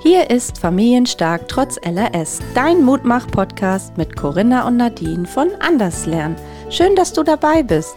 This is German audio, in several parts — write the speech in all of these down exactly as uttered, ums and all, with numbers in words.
Hier ist Familienstark trotz L R S, dein Mutmach-Podcast mit Corinna und Nadine von Anderslernen. Schön, dass du dabei bist.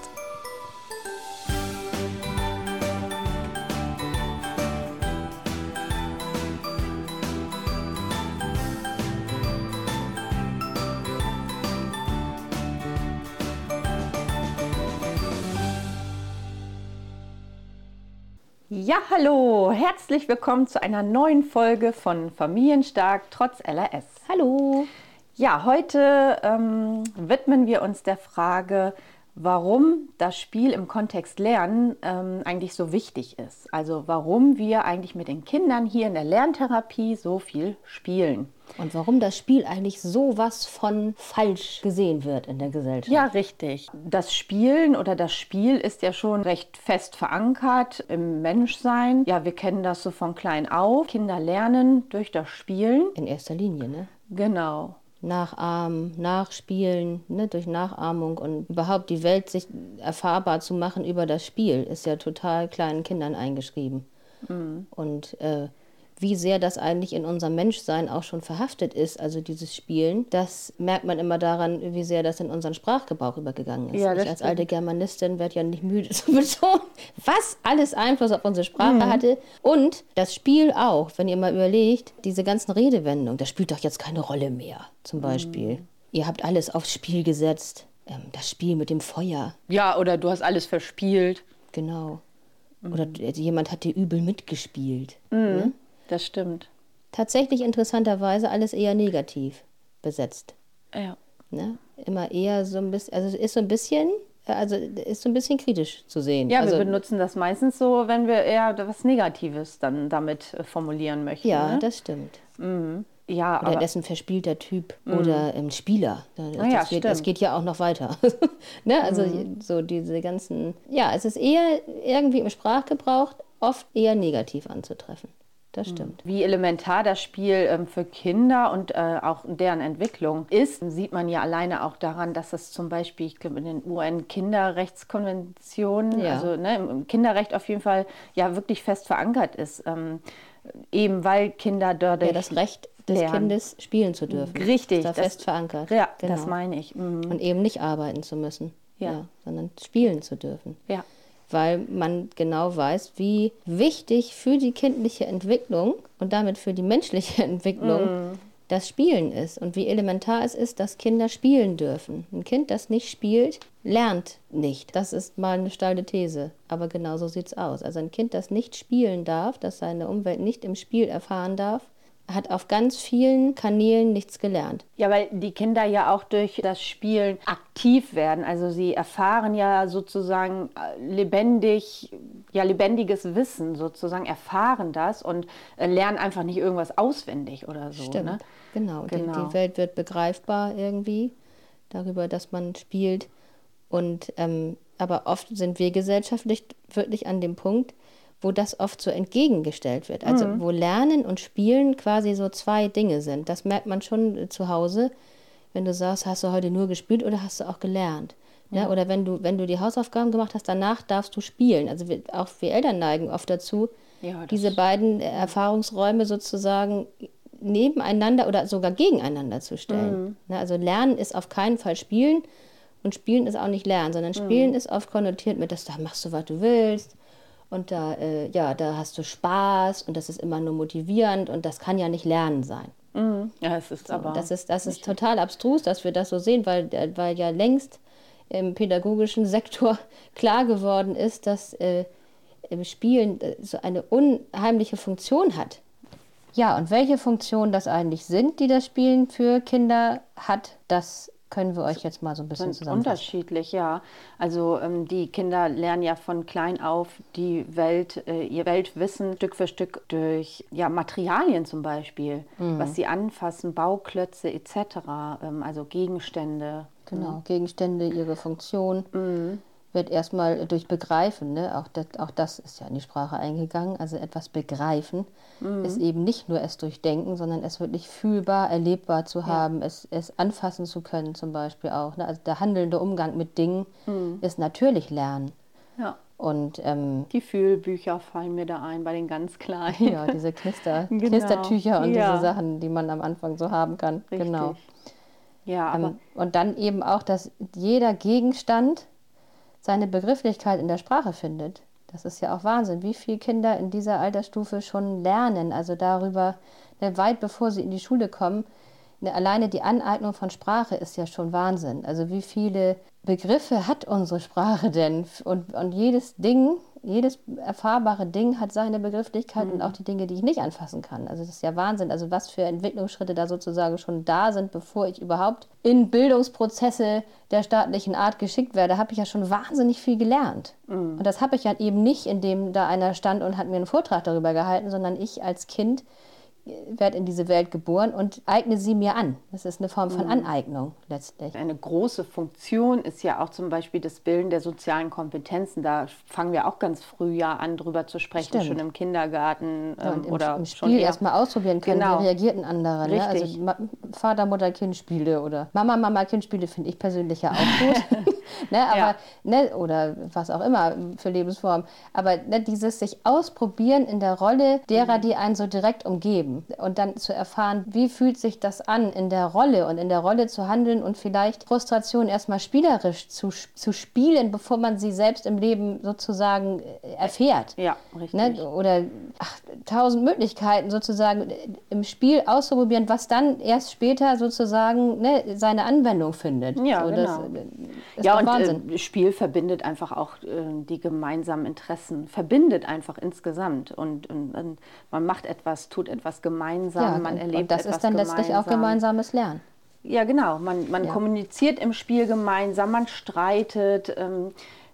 Ja, hallo, herzlich willkommen zu einer neuen Folge von Familienstark trotz L R S. Hallo. Ja, heute ähm, widmen wir uns der Frage, warum das Spiel im Kontext Lernen ähm, eigentlich so wichtig ist. Also warum wir eigentlich mit den Kindern hier in der Lerntherapie so viel spielen. Und warum das Spiel eigentlich sowas von falsch gesehen wird in der Gesellschaft. Ja, richtig. Das Spielen oder das Spiel ist ja schon recht fest verankert im Menschsein. Ja, wir kennen das so von klein auf. Kinder lernen durch das Spielen. In erster Linie, ne? Genau. Nachahmen, nachspielen, ne, durch Nachahmung und überhaupt die Welt sich erfahrbar zu machen über das Spiel, ist ja total kleinen Kindern eingeschrieben. Mhm. Und äh, wie sehr das eigentlich in unserem Menschsein auch schon verhaftet ist, also dieses Spielen, das merkt man immer daran, wie sehr das in unseren Sprachgebrauch übergegangen ist. Ja, ich als alte Germanistin werde ja nicht müde zu betonen, was alles Einfluss auf unsere Sprache mhm. hatte. Und das Spiel auch, wenn ihr mal überlegt, diese ganzen Redewendungen, das spielt doch jetzt keine Rolle mehr, zum Beispiel. Mhm. Ihr habt alles aufs Spiel gesetzt. Ähm, das Spiel mit dem Feuer. Ja, oder du hast alles verspielt. Genau. Mhm. Oder jemand hat dir übel mitgespielt. Mhm. Ne? Das stimmt. Tatsächlich interessanterweise alles eher negativ besetzt. Ja. Ne? Immer eher so ein bisschen, also ist so ein bisschen, also ist so ein bisschen kritisch zu sehen. Ja, also, wir benutzen das meistens so, wenn wir eher was Negatives dann damit formulieren möchten. Ja, ne? das stimmt. Mhm. Ja, oder aber das ist ein verspielter Typ mhm. oder ein Spieler. Das, ah, ja, das, geht, das geht ja auch noch weiter. ne? Also mhm. so diese ganzen, ja, es ist eher irgendwie im Sprachgebrauch oft eher negativ anzutreffen. Das stimmt. Wie elementar das Spiel ähm, für Kinder und äh, auch deren Entwicklung ist, sieht man ja alleine auch daran, dass es zum Beispiel, ich glaube, in den U N-Kinderrechtskonventionen, ja. also ne, im Kinderrecht auf jeden Fall ja wirklich fest verankert ist. Ähm, eben weil Kinder dadurch ja, das Recht des lernen. Kindes spielen zu dürfen. Richtig. Ist da das, fest verankert. Ja, genau. das meine ich. Mhm. Und eben nicht arbeiten zu müssen, ja. Ja, sondern spielen zu dürfen. Ja. Weil man genau weiß, wie wichtig für die kindliche Entwicklung und damit für die menschliche Entwicklung mm. das Spielen ist und wie elementar es ist, dass Kinder spielen dürfen. Ein Kind, das nicht spielt, lernt nicht. Das ist mal eine steile These, aber genau so sieht es aus. Also ein Kind, das nicht spielen darf, das seine Umwelt nicht im Spiel erfahren darf, hat auf ganz vielen Kanälen nichts gelernt. Ja, weil die Kinder ja auch durch das Spielen aktiv werden. Also sie erfahren ja sozusagen lebendig, ja lebendiges Wissen sozusagen, erfahren das und lernen einfach nicht irgendwas auswendig oder so. Stimmt, ne? genau. genau. Die, die Welt wird begreifbar irgendwie darüber, dass man spielt. Und ähm, aber oft sind wir gesellschaftlich wirklich an dem Punkt, wo das oft so entgegengestellt wird. Also mhm. wo Lernen und Spielen quasi so zwei Dinge sind. Das merkt man schon zu Hause, wenn du sagst, hast du heute nur gespielt oder hast du auch gelernt? Ja. Ja, oder wenn du, wenn du die Hausaufgaben gemacht hast, danach darfst du spielen. Also wir, auch wir Eltern neigen oft dazu, ja, diese beiden Erfahrungsräume sozusagen nebeneinander oder sogar gegeneinander zu stellen. Mhm. Also Lernen ist auf keinen Fall Spielen und Spielen ist auch nicht Lernen, sondern Spielen mhm. ist oft konnotiert mit, dass da machst du, was du willst. Und da, äh, ja, da hast du Spaß und das ist immer nur motivierend und das kann ja nicht Lernen sein. Mhm. Ja, es ist so, aber das ist, das ist total abstrus, dass wir das so sehen, weil, weil ja längst im pädagogischen Sektor klar geworden ist, dass äh, Spielen so eine unheimliche Funktion hat. Ja, und welche Funktionen das eigentlich sind, die das Spielen für Kinder hat, das können wir euch jetzt mal so ein bisschen zusammenfassen. Unterschiedlich, ja. Also ähm, die Kinder lernen ja von klein auf die Welt, äh, ihr Weltwissen Stück für Stück durch ja, Materialien zum Beispiel, mhm. was sie anfassen, Bauklötze et cetera, ähm, also Gegenstände. Genau, ne? Gegenstände, ihre Funktion. Mhm. Wird erstmal durch Begreifen, ne? auch, das, auch das ist ja in die Sprache eingegangen, also etwas begreifen, mhm. ist eben nicht nur es durchdenken, sondern es wirklich fühlbar, erlebbar zu haben, ja. es, es anfassen zu können zum Beispiel auch. Ne? Also der handelnde Umgang mit Dingen mhm. ist natürlich Lernen. Ja. Und ähm, die Fühlbücher fallen mir da ein bei den ganz Kleinen. Ja, diese Knister, genau. Knistertücher und ja. diese Sachen, die man am Anfang so haben kann. Richtig. Genau. Ja, aber ähm, und dann eben auch, dass jeder Gegenstand seine Begrifflichkeit in der Sprache findet. Das ist ja auch Wahnsinn, wie viele Kinder in dieser Altersstufe schon lernen. Also darüber, ne, weit bevor sie in die Schule kommen, ne, alleine die Aneignung von Sprache ist ja schon Wahnsinn. Also wie viele Begriffe hat unsere Sprache denn? Und, und jedes Ding, jedes erfahrbare Ding hat seine Begrifflichkeit mhm. und auch die Dinge, die ich nicht anfassen kann. Also das ist ja Wahnsinn. Also was für Entwicklungsschritte da sozusagen schon da sind, bevor ich überhaupt in Bildungsprozesse der staatlichen Art geschickt werde, habe ich ja schon wahnsinnig viel gelernt. Mhm. Und das habe ich ja eben nicht, indem da einer stand und hat mir einen Vortrag darüber gehalten, sondern ich als Kind werde in diese Welt geboren und eigne sie mir an. Das ist eine Form von Aneignung letztlich. Eine große Funktion ist ja auch zum Beispiel das Bilden der sozialen Kompetenzen. Da fangen wir auch ganz früh ja an, drüber zu sprechen, Stimmt. schon im Kindergarten ja, und ähm, im, oder im Spiel erstmal ausprobieren können, genau. wie reagiert ein anderer. Ne? Richtig. Also Vater, Mutter, Kind Spiele oder Mama, Mama, Kind Spiele finde ich persönlich ja auch gut. ne? Aber, ja. ne? Oder was auch immer für Lebensformen. Aber ne? dieses sich ausprobieren in der Rolle derer, die einen so direkt umgeben. Und dann zu erfahren, wie fühlt sich das an, in der Rolle und in der Rolle zu handeln und vielleicht Frustration erstmal spielerisch zu, zu spielen, bevor man sie selbst im Leben sozusagen erfährt. Ja, richtig. Ne? Oder ach, tausend Möglichkeiten sozusagen im Spiel auszuprobieren, was dann erst später sozusagen ne, seine Anwendung findet. Ja, so, genau. Das ist ja, doch und Wahnsinn. Äh, Spiel verbindet einfach auch äh, die gemeinsamen Interessen, verbindet einfach insgesamt und, und, und man macht etwas, tut etwas gemeinsam, ja, man und, erlebt und das etwas ist dann gemeinsam. letztlich auch gemeinsames Lernen. Ja, genau. Man, man ja. kommuniziert im Spiel gemeinsam, man streitet, ähm,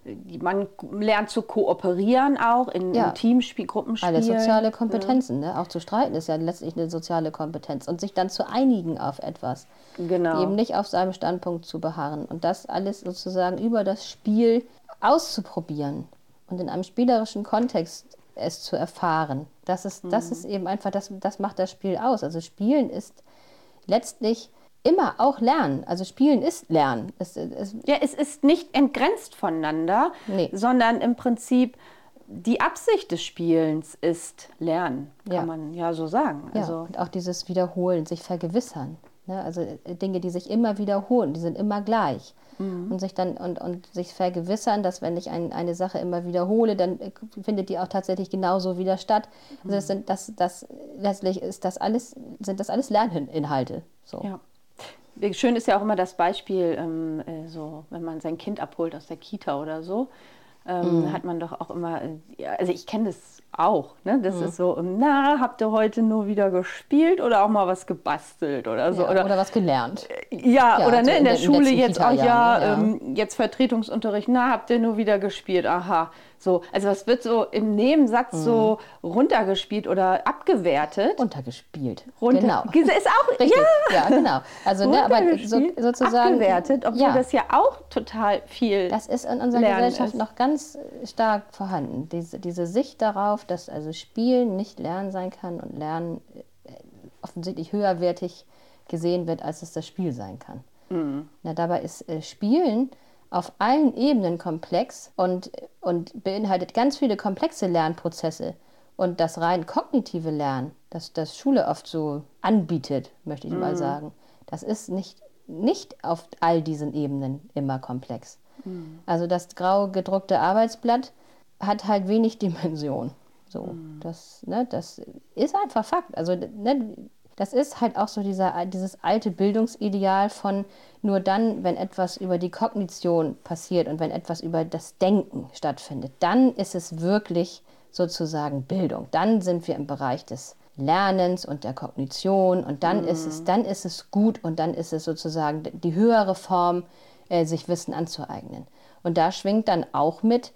man lernt zu kooperieren auch in, ja. in Teamspiel, Gruppenspielen. Alle soziale Kompetenzen, ja. ne? Auch zu streiten ist ja letztlich eine soziale Kompetenz und sich dann zu einigen auf etwas. Genau. Eben nicht auf seinem Standpunkt zu beharren und das alles sozusagen über das Spiel auszuprobieren und in einem spielerischen Kontext es zu erfahren. Das ist, mhm. das ist eben einfach, das, das macht das Spiel aus. Also Spielen ist letztlich immer auch Lernen. Also Spielen ist Lernen. Es, es ja, es ist nicht entgrenzt voneinander, nee. sondern im Prinzip die Absicht des Spielens ist Lernen, kann ja. man ja so sagen. Ja, also und auch dieses Wiederholen, sich vergewissern. Ne? Also Dinge, die sich immer wiederholen, die sind immer gleich. Mhm. Und sich dann und, und sich vergewissern, dass wenn ich ein, eine Sache immer wiederhole, dann findet die auch tatsächlich genauso wieder statt. Also das sind das, das letztlich ist das alles, sind das alles Lerninhalte. So. Ja. Schön ist ja auch immer das Beispiel, ähm, so, wenn man sein Kind abholt aus der Kita oder so, ähm, mhm. hat man doch auch immer, also ich kenne das auch, ne? Das mhm. ist so, na, habt ihr heute nur wieder gespielt oder auch mal was gebastelt oder so? Ja, oder, oder was gelernt. Ja, ja oder also ne, in der in Schule jetzt auch, ja, ja. Ähm, jetzt Vertretungsunterricht, na, habt ihr nur wieder gespielt, aha. So, also das wird so im Nebensatz mhm. so runtergespielt oder abgewertet. Runtergespielt, Runter, genau. Ist auch, richtig, ja, ja genau. Also ne, aber so, sozusagen abgewertet, obwohl ja. das ja auch total viel Das ist in unserer Lernen Gesellschaft ist. noch ganz stark vorhanden. Diese, diese Sicht darauf, dass also Spielen nicht Lernen sein kann und Lernen offensichtlich höherwertig gesehen wird, als es das Spiel sein kann. Mhm. Na, dabei ist äh, Spielen auf allen Ebenen komplex und, und beinhaltet ganz viele komplexe Lernprozesse. Und das rein kognitive Lernen, das das Schule oft so anbietet, möchte ich mhm. mal sagen, das ist nicht, nicht auf all diesen Ebenen immer komplex. Mhm. Also das grau gedruckte Arbeitsblatt hat halt wenig Dimension. So, mhm. das, ne, das ist einfach Fakt. Also ne, das ist halt auch so dieser, dieses alte Bildungsideal von nur dann, wenn etwas über die Kognition passiert und wenn etwas über das Denken stattfindet, dann ist es wirklich sozusagen Bildung. Dann sind wir im Bereich des Lernens und der Kognition und dann, mhm. ist es, dann ist es gut und dann ist es sozusagen die höhere Form, äh, sich Wissen anzueignen. Und da schwingt dann auch mit,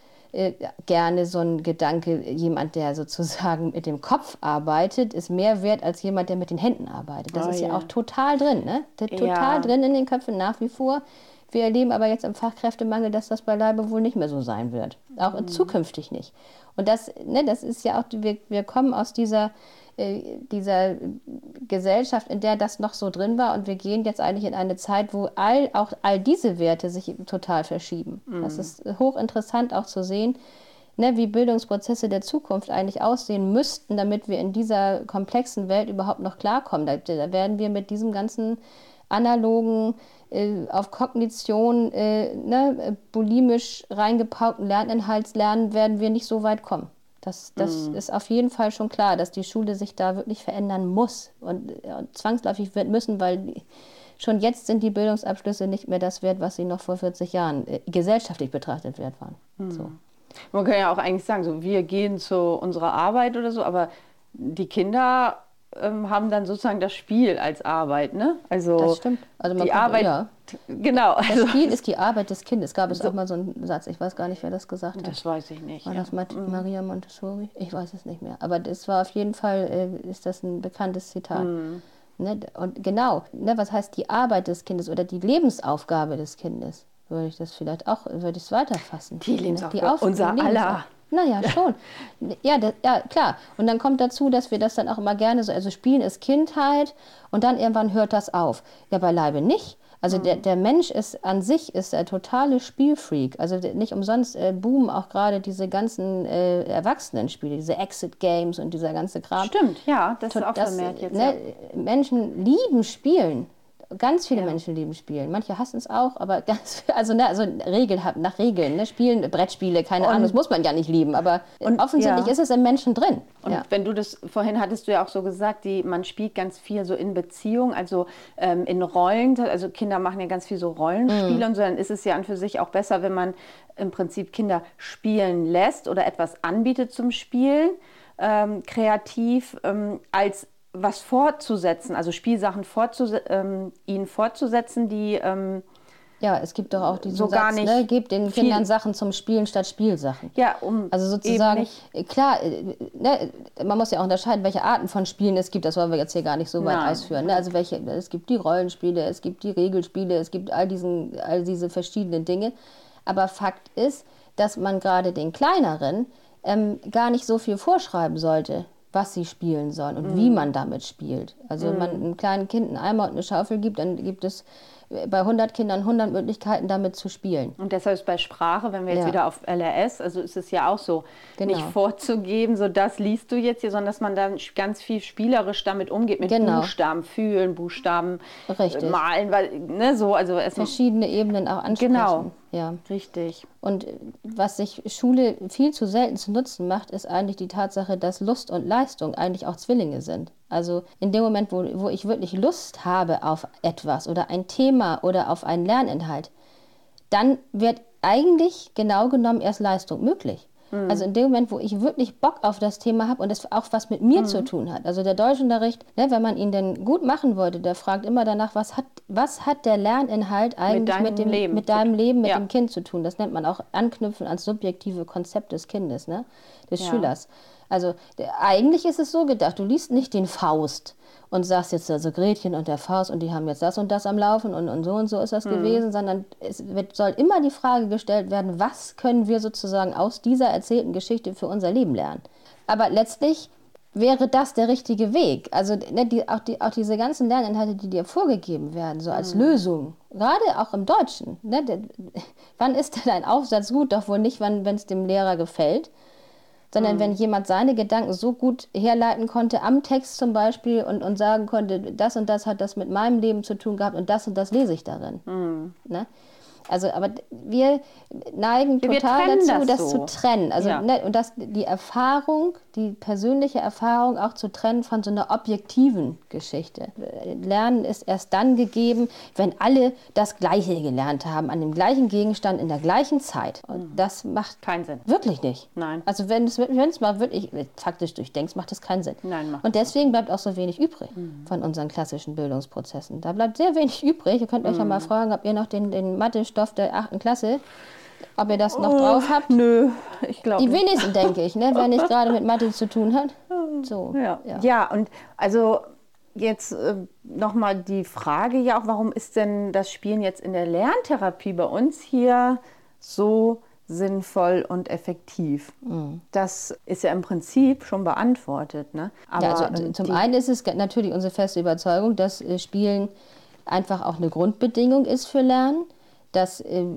gerne so ein Gedanke, jemand, der sozusagen mit dem Kopf arbeitet, ist mehr wert als jemand, der mit den Händen arbeitet. Das oh, ist ja, ja auch total drin, ne? Total ja. drin in den Köpfen nach wie vor. Wir erleben aber jetzt im Fachkräftemangel, dass das beileibe wohl nicht mehr so sein wird. Auch mhm. zukünftig nicht. Und das, ne, das ist ja auch, wir, wir kommen aus dieser, äh, dieser Gesellschaft, in der das noch so drin war und wir gehen jetzt eigentlich in eine Zeit, wo all, auch all diese Werte sich total verschieben. Mhm. Das ist hochinteressant auch zu sehen, ne, wie Bildungsprozesse der Zukunft eigentlich aussehen müssten, damit wir in dieser komplexen Welt überhaupt noch klarkommen. Da, da werden wir mit diesem ganzen analogen, äh, auf Kognition, äh, ne, bulimisch reingepaukten Lerninhalts lernen, werden wir nicht so weit kommen. Das, das mm. ist auf jeden Fall schon klar, dass die Schule sich da wirklich verändern muss und, und zwangsläufig wird müssen, weil schon jetzt sind die Bildungsabschlüsse nicht mehr das wert, was sie noch vor vierzig Jahren äh, gesellschaftlich betrachtet wert waren. Mm. So. Man kann ja auch eigentlich sagen, so, wir gehen zu unserer Arbeit oder so, aber die Kinder ähm, haben dann sozusagen das Spiel als Arbeit, ne? Also das stimmt. Also man die kann, Arbeit, ja. genau. Das Also, Spiel ist die Arbeit des Kindes. Gab es so, auch mal so einen Satz, ich weiß gar nicht, wer das gesagt hat. Das weiß ich nicht. War ja. das mm. Maria Montessori? Ich weiß es nicht mehr. Aber das war auf jeden Fall, äh, ist das ein bekanntes Zitat. Mm. Ne? Und genau, ne, was heißt die Arbeit des Kindes oder die Lebensaufgabe des Kindes? Würde ich das vielleicht auch, würde ich es weiterfassen. Die Lebensaufgabe, die Auf- unser aller. Naja, schon. Ja, das, ja, klar. Und dann kommt dazu, dass wir das dann auch immer gerne so, also Spielen ist Kindheit und dann irgendwann hört das auf. Ja, beileibe nicht. Also mhm. der, der Mensch ist an sich ist der totale Spielfreak. Also nicht umsonst äh, boomen auch gerade diese ganzen äh, Erwachsenenspiele, diese Exit-Games und dieser ganze Kram. Stimmt, ja, das ist auch das, vermehrt jetzt. Ne, ja. Menschen lieben Spielen. Ganz viele ja. Menschen lieben Spielen. Manche hassen es auch, aber ganz, also, ne, also Regeln, nach Regeln. Ne? Spielen, Brettspiele, keine und, Ahnung, das muss man ja nicht lieben. Aber und, offensichtlich ja. ist es im Menschen drin. Und ja. wenn du das, vorhin hattest du ja auch so gesagt, die, man spielt ganz viel so in Beziehung, also ähm, in Rollen. Also Kinder machen ja ganz viel so Rollenspiele mm. und so. Dann ist es ja an für sich auch besser, wenn man im Prinzip Kinder spielen lässt oder etwas anbietet zum Spielen, ähm, kreativ, ähm, als was fortzusetzen, also Spielsachen fortzuse- ähm, ihnen fortzusetzen, die ähm, ja, es gibt doch auch diesen so Satz, gar nicht ne, gebt den Kindern Sachen zum Spielen statt Spielsachen. Ja, um also sozusagen, nicht klar, ne, man muss ja auch unterscheiden, welche Arten von Spielen es gibt, das wollen wir jetzt hier gar nicht so weit Nein. ausführen. Ne? Also welche, es gibt die Rollenspiele, es gibt die Regelspiele, es gibt all, diesen, all diese verschiedenen Dinge, aber Fakt ist, dass man gerade den Kleineren ähm, gar nicht so viel vorschreiben sollte, was sie spielen sollen und mm. wie man damit spielt. Also mm. wenn man einem kleinen Kind einen Eimer und eine Schaufel gibt, dann gibt es bei hundert Kindern hundert Möglichkeiten, damit zu spielen. Und deshalb ist bei Sprache, wenn wir jetzt ja. wieder auf L R S, also ist es ja auch so, genau. nicht vorzugeben, so das liest du jetzt hier, sondern dass man dann ganz viel spielerisch damit umgeht, mit genau. Buchstaben fühlen, Buchstaben Richtig. malen, weil, ne, so, also es verschiedene Ebenen auch ansprechen. Genau. Ja. Richtig. Und was sich Schule viel zu selten zu nutzen macht, ist eigentlich die Tatsache, dass Lust und Leistung eigentlich auch Zwillinge sind. Also in dem Moment, wo, wo ich wirklich Lust habe auf etwas oder ein Thema oder auf einen Lerninhalt, dann wird eigentlich genau genommen erst Leistung möglich. Mhm. Also in dem Moment, wo ich wirklich Bock auf das Thema habe und es auch was mit mir mhm. zu tun hat. Also der Deutschunterricht, ne, wenn man ihn denn gut machen wollte, der fragt immer danach, was hat, was hat der Lerninhalt eigentlich mit, mit, dem, Leben. mit deinem Leben, mit ja. dem Kind zu tun. Das nennt man auch Anknüpfen ans subjektive Konzept des Kindes, ne, des ja. Schülers. Also der, eigentlich ist es so gedacht, du liest nicht den Faust und sagst jetzt also Gretchen und der Faust und die haben jetzt das und das am Laufen und, und so und so ist das mhm. gewesen, sondern es wird, soll immer die Frage gestellt werden, was können wir sozusagen aus dieser erzählten Geschichte für unser Leben lernen. Aber letztlich wäre das der richtige Weg. Also ne, die, auch, die, auch diese ganzen Lerninhalte, die dir vorgegeben werden, so als mhm. Lösung, gerade auch im Deutschen. Ne, der, wann ist denn ein Aufsatz gut? Doch wohl nicht, wenn es dem Lehrer gefällt, sondern mhm. wenn jemand seine Gedanken so gut herleiten konnte, am Text zum Beispiel, und, und sagen konnte, das und das hat das mit meinem Leben zu tun gehabt und das und das lese ich darin. Mhm. Ne? Also, aber wir neigen wir total dazu, das, das so. zu trennen. Also, ja. ne, und das, die Erfahrung, die persönliche Erfahrung auch zu trennen von so einer objektiven Geschichte. Lernen ist erst dann gegeben, wenn alle das Gleiche gelernt haben, an dem gleichen Gegenstand in der gleichen Zeit. Und mhm. das macht keinen Sinn. Wirklich nicht. Nein. Also, wenn es wenn es mal wirklich faktisch durchdenkst, macht das keinen Sinn. Nein, macht und deswegen bleibt auch so wenig übrig mhm. von unseren klassischen Bildungsprozessen. Da bleibt sehr wenig übrig. Ihr könnt euch mhm. ja mal fragen, ob ihr noch den, den Mathe Stoff der achten Klasse, ob ihr das noch oh, drauf habt. Nö, ich glaube Die nicht. wenigsten, denke ich, ne, wenn nicht gerade mit Mathe zu tun hat. So, ja. Ja. ja, und also jetzt äh, nochmal die Frage ja auch, warum ist denn das Spielen jetzt in der Lerntherapie bei uns hier so sinnvoll und effektiv? Mhm. Das ist ja im Prinzip schon beantwortet. Ne? Aber, ja, also, zum einen ist es natürlich unsere feste Überzeugung, dass äh, Spielen einfach auch eine Grundbedingung ist für Lernen, dass äh,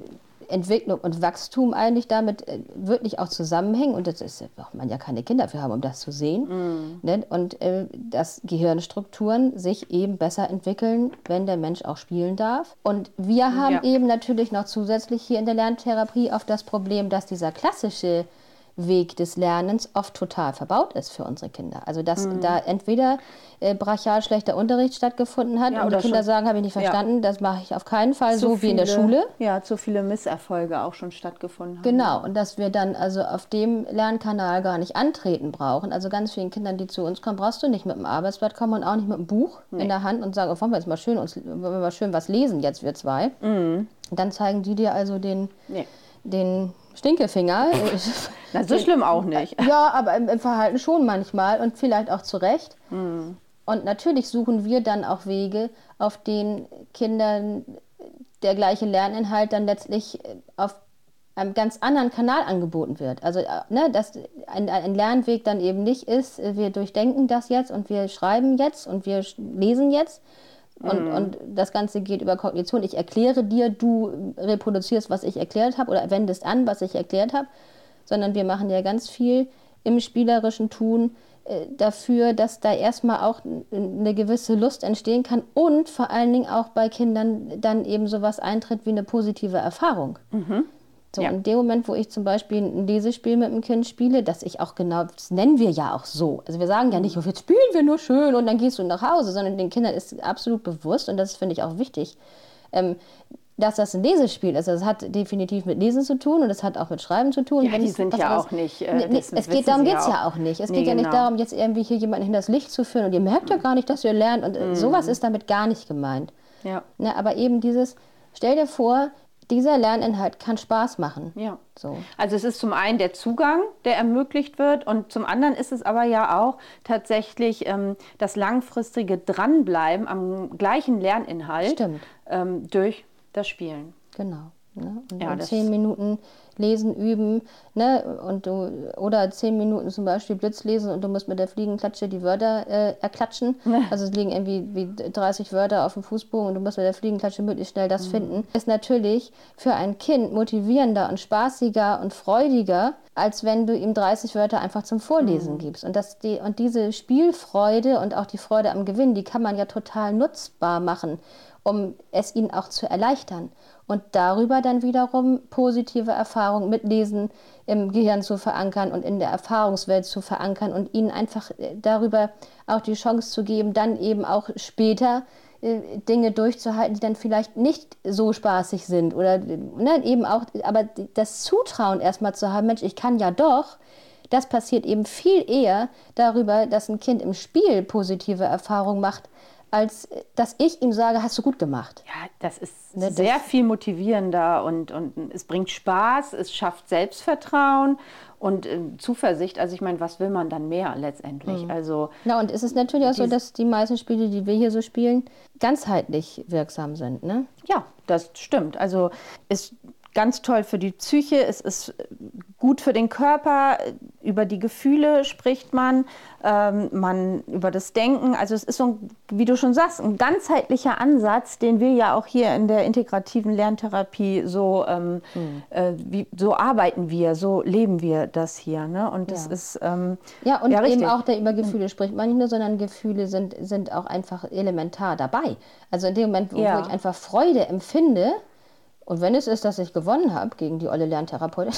Entwicklung und Wachstum eigentlich damit äh, wirklich auch zusammenhängen. Und das ist, braucht man ja keine Kinder für haben, um das zu sehen. Mm. Ne? Und äh, dass Gehirnstrukturen sich eben besser entwickeln, wenn der Mensch auch spielen darf. Und wir haben ja. eben natürlich noch zusätzlich hier in der Lerntherapie auf das Problem, dass dieser klassische Weg des Lernens oft total verbaut ist für unsere Kinder. Also dass mhm. da entweder äh, brachial schlechter Unterricht stattgefunden hat ja, und die Kinder schon, sagen, habe ich nicht verstanden, ja. das mache ich auf keinen Fall zu so viele, wie in der Schule. Ja, zu viele Misserfolge auch schon stattgefunden haben. Genau, und dass wir dann also auf dem Lernkanal gar nicht antreten brauchen. Also ganz vielen Kindern, die zu uns kommen, brauchst du nicht mit dem Arbeitsblatt kommen und auch nicht mit dem Buch nee. in der Hand und sagen, oh, wollen wir jetzt mal schön, uns, wollen wir mal schön was lesen jetzt, wir zwei. Mhm. Dann zeigen die dir also den... Nee. den Stinkefinger. Na, so schlimm auch nicht. Ja, aber im, im Verhalten schon manchmal und vielleicht auch zu Recht. Mhm. Und natürlich suchen wir dann auch Wege, auf denen Kindern der gleiche Lerninhalt dann letztlich auf einem ganz anderen Kanal angeboten wird. Also, ne, dass ein, ein Lernweg dann eben nicht ist, wir durchdenken das jetzt und wir schreiben jetzt und wir lesen jetzt, Und, mm. und das Ganze geht über Kognition. Ich erkläre dir, du reproduzierst, was ich erklärt habe oder wendest an, was ich erklärt habe. Sondern wir machen ja ganz viel im spielerischen Tun äh, dafür, dass da erstmal auch eine gewisse Lust entstehen kann und vor allen Dingen auch bei Kindern dann eben sowas eintritt wie eine positive Erfahrung. Mhm. So, ja. In dem Moment, wo ich zum Beispiel ein Lesespiel mit einem Kind spiele, dass ich auch genau, das nennen wir ja auch so. Also wir sagen ja nicht, oh, jetzt spielen wir nur schön und dann gehst du nach Hause, sondern den Kindern ist absolut bewusst, und das finde ich auch wichtig, ähm, dass das ein Lesespiel ist. Also es hat definitiv mit Lesen zu tun und es hat auch mit Schreiben zu tun. Ja, Wenn die sind ja was, auch nicht... Äh, nee, es geht, darum geht es ja auch nicht. Es nee, geht ja genau. nicht darum, jetzt irgendwie hier jemanden hinters Licht zu führen und ihr merkt ja gar nicht, dass ihr lernt und mhm. sowas ist damit gar nicht gemeint. Ja. Ne, aber eben dieses, stell dir vor, dieser Lerninhalt kann Spaß machen. Ja. So. Also es ist zum einen der Zugang, der ermöglicht wird, und zum anderen ist es aber ja auch tatsächlich ähm, das langfristige Dranbleiben am gleichen Lerninhalt ähm, durch das Spielen. Genau. Ne? Und ja, zehn Minuten lesen, üben, ne? Und du, oder zehn Minuten zum Beispiel Blitz lesen und du musst mit der Fliegenklatsche die Wörter äh, erklatschen. Ja. Also es liegen irgendwie wie dreißig Wörter auf dem Fußbogen und du musst mit der Fliegenklatsche möglichst schnell das mhm. finden. Ist natürlich für ein Kind motivierender und spaßiger und freudiger, als wenn du ihm dreißig Wörter einfach zum Vorlesen mhm. gibst. Und, das, die, und diese Spielfreude und auch die Freude am Gewinn, die kann man ja total nutzbar machen, um es ihnen auch zu erleichtern. Und darüber dann wiederum positive Erfahrungen mit Lesen im Gehirn zu verankern und in der Erfahrungswelt zu verankern und ihnen einfach darüber auch die Chance zu geben, dann eben auch später äh, Dinge durchzuhalten, die dann vielleicht nicht so spaßig sind oder ne, eben auch, aber das Zutrauen erstmal zu haben, Mensch, ich kann ja doch. Das passiert eben viel eher darüber, dass ein Kind im Spiel positive Erfahrungen macht, als dass ich ihm sage, hast du gut gemacht. Ja, das ist ne, sehr das viel motivierender und, und es bringt Spaß, es schafft Selbstvertrauen und äh, Zuversicht. Also ich meine, was will man dann mehr letztendlich? Mhm. Also, na, und es ist natürlich auch so, dass die meisten Spiele, die wir hier so spielen, ganzheitlich wirksam sind. Ne? Ja, das stimmt. Also es ganz toll für die Psyche, es ist gut für den Körper, über die Gefühle spricht man, ähm, man über das Denken. Also es ist so, ein, wie du schon sagst, ein ganzheitlicher Ansatz, den wir ja auch hier in der integrativen Lerntherapie so, ähm, mhm. äh, wie, so arbeiten wir, so leben wir das hier. Ne? Und das ja. ist ähm, ja, und ja, eben auch der über Gefühle spricht man nicht nur, sondern Gefühle sind, sind auch einfach elementar dabei. Also in dem Moment, wo, ja. wo ich einfach Freude empfinde, und wenn es ist, dass ich gewonnen habe gegen die olle Lerntherapeutin,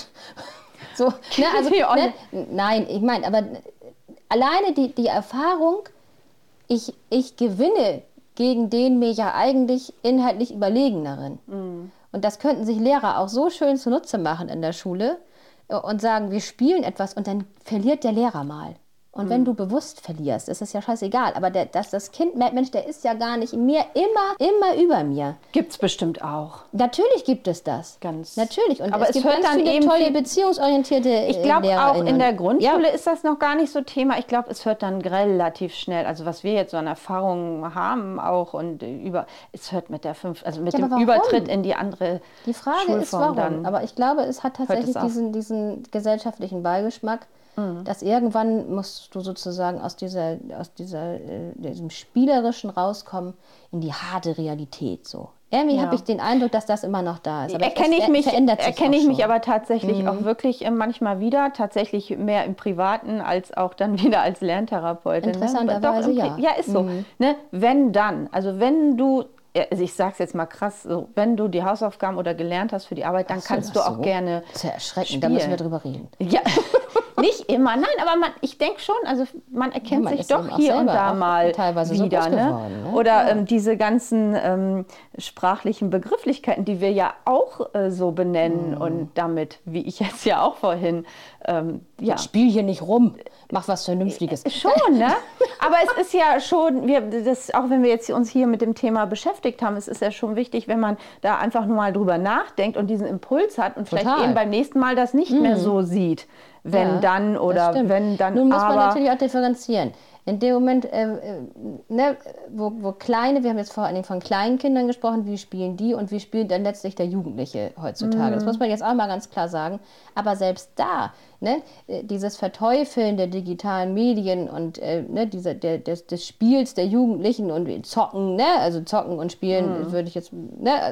so, ne, also, ne, nein, ich meine, aber alleine die, die Erfahrung, ich, ich gewinne gegen den mir ja eigentlich inhaltlich Überlegeneren. Mhm. Und das könnten sich Lehrer auch so schön zunutze machen in der Schule und sagen, wir spielen etwas und dann verliert der Lehrer mal. Und mhm. wenn du bewusst verlierst, ist es ja scheißegal. Aber der, das, das Kind merkt, Mensch, der ist ja gar nicht in mir, immer, immer über mir. Gibt's bestimmt auch. Natürlich gibt es das. Ganz. Natürlich. Und aber es, es gibt hört ganz dann viele eben tolle, viel, beziehungsorientierte Ich glaube auch in der Grundschule ja. ist das noch gar nicht so Thema. Ich glaube, es hört dann relativ schnell. Also was wir jetzt so an Erfahrungen haben auch und über, es hört mit der fünf, also mit ja, dem Übertritt in die andere Die Frage Schulform ist, warum. Dann aber ich glaube, es hat tatsächlich es diesen, diesen gesellschaftlichen Beigeschmack, dass irgendwann musst du sozusagen aus, dieser, aus dieser, äh, diesem Spielerischen rauskommen in die harte Realität. So. Irgendwie Ja. habe ich den Eindruck, dass das immer noch da ist. Aber erkenne es ich mich, verändert sich erkenne auch ich mich schon. aber tatsächlich auch wirklich äh, manchmal wieder, tatsächlich mehr im Privaten als auch dann wieder als Lerntherapeutin. Interessanterweise, ne? Doch, im ja. Pri- Ja, ist so. Ne? Wenn dann, also wenn du, also ich sage es jetzt mal krass, so, wenn du die Hausaufgaben oder gelernt hast für die Arbeit, dann Ach so, kannst du ach auch so. gerne Das ist ja erschreckend, spielen. da müssen wir drüber reden. Ja, nicht immer, nein, aber man, ich denke schon, also man erkennt man sich ist doch eben auch hier und selber da auch mal teilweise so wieder. groß Ne? geworden, ne? Oder Ja. ähm, diese ganzen ähm, sprachlichen Begrifflichkeiten, die wir ja auch äh, so benennen und damit, wie ich jetzt ja auch vorhin, ähm, ja. Spiel hier nicht rum, mach was Vernünftiges. Schon, ne? Aber es ist ja schon, wir, das, auch wenn wir jetzt uns hier mit dem Thema beschäftigt haben, es ist ja schon wichtig, wenn man da einfach nur mal drüber nachdenkt und diesen Impuls hat und vielleicht Total. eben beim nächsten Mal das nicht mehr so sieht. Wenn Ja, dann das oder stimmt. wenn dann Nun muss aber. man natürlich auch differenzieren. In dem Moment, äh, äh, ne, wo, wo kleine, wir haben jetzt vor allen Dingen von kleinen Kindern gesprochen, wie spielen die und wie spielt dann letztlich der Jugendliche heutzutage. Das muss man jetzt auch mal ganz klar sagen. Aber selbst da, ne, dieses Verteufeln der digitalen Medien und äh, ne, dieser, der, des, des Spiels der Jugendlichen und Zocken, ne, also Zocken und Spielen, mhm. würde ich jetzt, ne,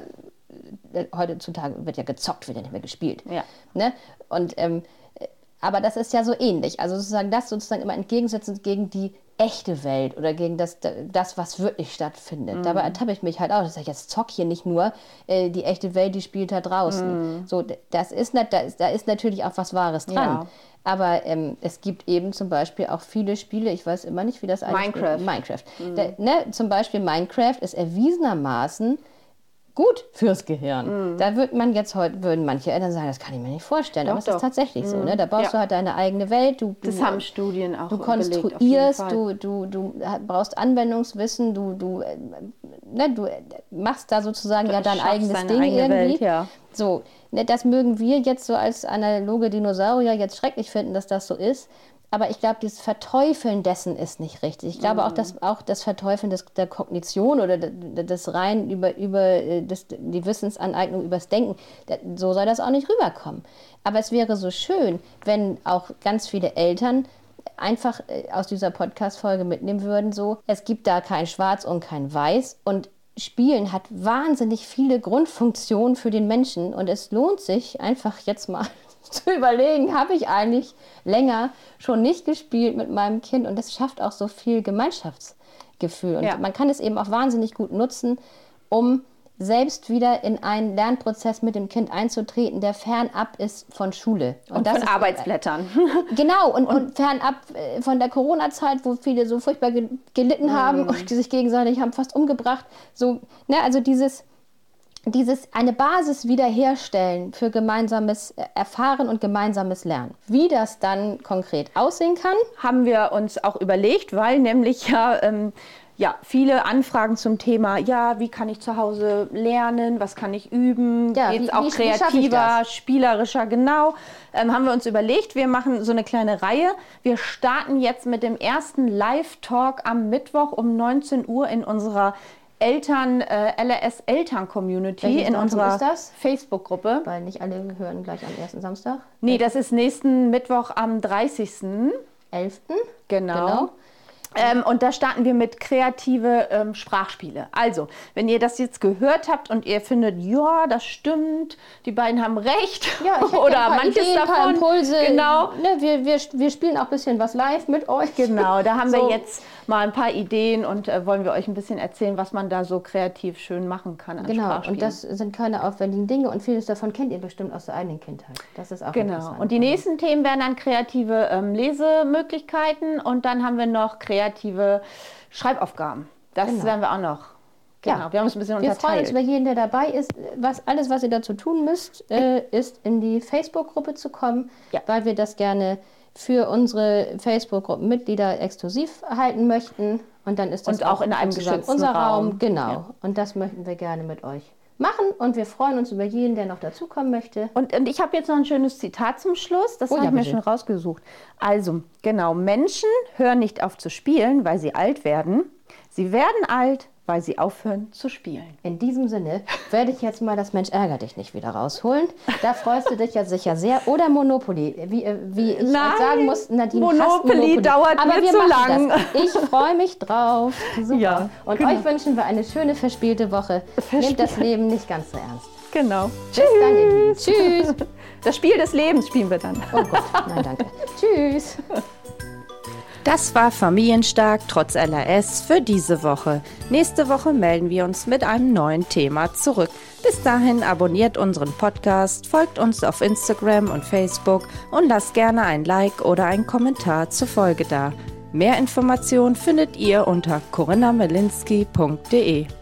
heutzutage wird ja gezockt, wird ja nicht mehr gespielt. Ja. Ne? Und ähm, aber das ist ja so ähnlich. Also sozusagen das sozusagen immer entgegensetzend gegen die echte Welt oder gegen das, das was wirklich stattfindet. Mhm. Dabei ertappe ich mich halt auch. Ich sage, jetzt zock hier nicht nur, äh, die echte Welt, die spielt da draußen. Mhm. So, das ist, da, ist, da ist natürlich auch was Wahres dran. Ja. Aber ähm, es gibt eben zum Beispiel auch viele Spiele, ich weiß immer nicht, wie das eigentlich Minecraft. Ist. Minecraft. Mhm. Da, ne, zum Beispiel Minecraft ist erwiesenermaßen gut fürs Gehirn. Mm. Da wird man jetzt heute, würden manche Eltern sagen, das kann ich mir nicht vorstellen, doch, aber es doch. ist tatsächlich mm. so. Ne? Da baust ja. du halt deine eigene Welt. Du, das du, haben Studien auch Du konstruierst, belegt, du, du, du brauchst Anwendungswissen, du, du, ne, du machst da sozusagen du ja dein eigenes Ding irgendwie. Welt, ja. So, ne, das mögen wir jetzt so als analoge Dinosaurier jetzt schrecklich finden, dass das so ist. Aber ich glaube, dieses Verteufeln dessen ist nicht richtig. Ich glaube mm. auch, dass auch das Verteufeln des, der Kognition oder das rein über, über das, die Wissensaneignung übers Denken, so soll das auch nicht rüberkommen. Aber es wäre so schön, wenn auch ganz viele Eltern einfach aus dieser Podcast-Folge mitnehmen würden, so, es gibt da kein Schwarz und kein Weiß und Spielen hat wahnsinnig viele Grundfunktionen für den Menschen und es lohnt sich einfach jetzt mal zu überlegen, habe ich eigentlich länger schon nicht gespielt mit meinem Kind und das schafft auch so viel Gemeinschaftsgefühl und ja. man kann es eben auch wahnsinnig gut nutzen, um selbst wieder in einen Lernprozess mit dem Kind einzutreten, der fernab ist von Schule. Und, und das von ist, Arbeitsblättern. Genau, und, und, und fernab von der Corona-Zeit, wo viele so furchtbar gelitten mm. haben und die sich gegenseitig haben fast umgebracht. So, ne, also dieses Dieses eine Basis wiederherstellen für gemeinsames Erfahren und gemeinsames Lernen. Wie das dann konkret aussehen kann, haben wir uns auch überlegt, weil nämlich ja, ähm, ja viele Anfragen zum Thema, ja, wie kann ich zu Hause lernen, was kann ich üben, ja, geht's wie, auch wie, kreativer, wie spielerischer, genau. Ähm, haben wir uns überlegt, wir machen so eine kleine Reihe. Wir starten jetzt mit dem ersten Live-Talk am Mittwoch um neunzehn Uhr in unserer Eltern, äh, L R S-Eltern-Community in unserer Facebook-Gruppe. Weil nicht alle hören gleich am ersten Samstag. Nee, das ist nächsten Mittwoch am dreißigsten elften Genau. genau. Ähm, und da starten wir mit kreative ähm, Sprachspiele. Also, wenn ihr das jetzt gehört habt und ihr findet, ja, das stimmt, die beiden haben recht, ja, ich oder ein paar manches Ideen, davon, ein paar Impulse. Genau. Ne, wir, wir, wir spielen auch ein bisschen was live mit euch. Genau, da haben so. wir jetzt mal ein paar Ideen und äh, wollen wir euch ein bisschen erzählen, was man da so kreativ schön machen kann an Genau, Sprachspielen. und das sind keine aufwendigen Dinge und vieles davon kennt ihr bestimmt aus der eigenen Kindheit. Das ist auch genau. interessant. Und die nächsten Themen wären dann kreative ähm, Lesemöglichkeiten und dann haben wir noch kreative Schreibaufgaben. Das genau. werden wir auch noch. Genau, ja. wir haben uns ein bisschen wir unterteilt. freuen uns über jeden, der dabei ist. Was, alles, was ihr dazu tun müsst, äh, ist in die Facebook-Gruppe zu kommen, ja. weil wir das gerne für unsere Facebook-Gruppenmitglieder exklusiv halten möchten. Und dann ist das und auch, auch in einem geschützten unser Raum. Raum. Genau. Ja. Und das möchten wir gerne mit euch machen. Und wir freuen uns über jeden, der noch dazukommen möchte. Und, und ich habe jetzt noch ein schönes Zitat zum Schluss. Das oh, habe ja, ich mir bitte. schon rausgesucht. Also, genau. Menschen hören nicht auf zu spielen, weil sie alt werden. Sie werden alt, weil sie aufhören zu spielen. In diesem Sinne werde ich jetzt mal das Mensch ärger dich nicht wieder rausholen. Da freust du dich ja sicher sehr. Oder Monopoly. Wie, wie ich Nein, sagen muss, Nadine Monopoly, hasst Monopoly. dauert Aber mir wir zu machen lang. Das. Ich freue mich drauf. Super. Ja, Und genau. euch wünschen wir eine schöne verspielte Woche. Verspielt. Nehmt das Leben nicht ganz so ernst. Genau. Bis dann, ihr Lieben. Tschüss. Das Spiel des Lebens spielen wir dann. Oh Gott, nein, danke. Tschüss. Das war Familienstark trotz L A S für diese Woche. Nächste Woche melden wir uns mit einem neuen Thema zurück. Bis dahin abonniert unseren Podcast, folgt uns auf Instagram und Facebook und lasst gerne ein Like oder einen Kommentar zur Folge da. Mehr Informationen findet ihr unter corinna melinski punkt de.